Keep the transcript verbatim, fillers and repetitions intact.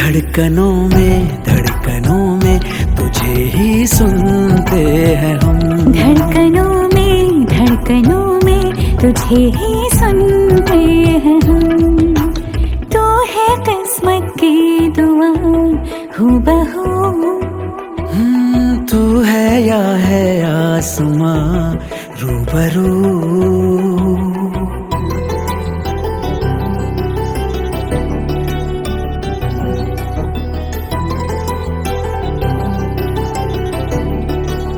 धड़कनों में धड़कनों में तुझे ही सुनते हैं हम। धड़कनों में धड़कनों में तुझे ही सुनते हैं हम। तू है किस्मत की दुआ हूबहू, तू है या है आसमां रूबरू।